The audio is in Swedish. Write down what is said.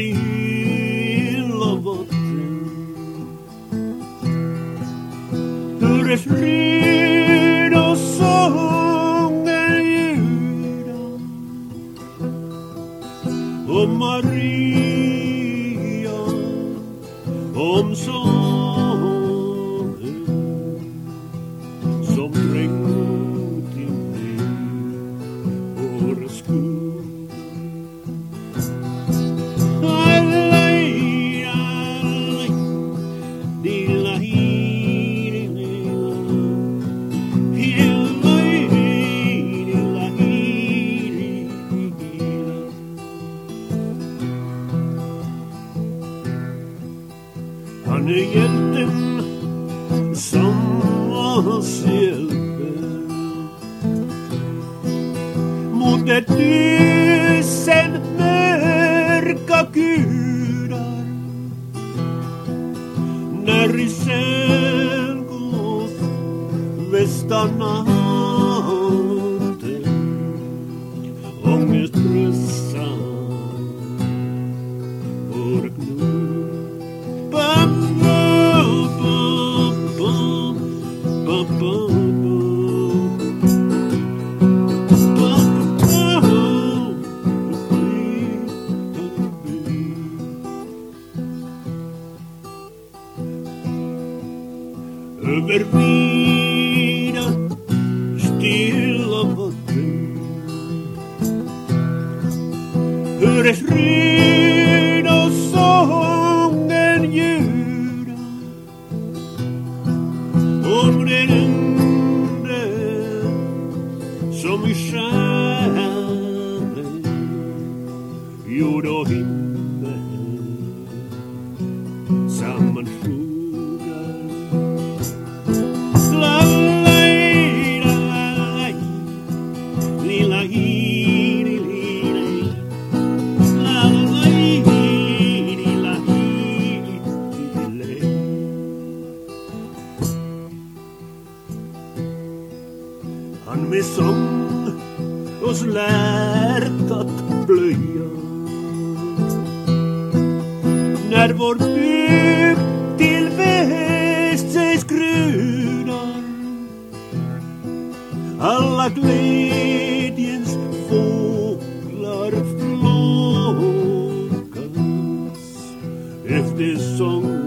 stilla vatten. Hur är frid och sången ljuda om Maria, om sonen som dränkt i mig vår skuld. Han är hjälten som oss hjälper mot ett tusen mörka gudar. När ryssen går västa natten, ångest pressar vår gnur. Över vida stilla vatten, hur är frid och sången ljuda om den ende som i stjärnen jord och himmel sammanfogar. Han med sång oss lärt att blöja när vår bygd till väst sig skrudar. Alla glädjens fåglar flockas efter sång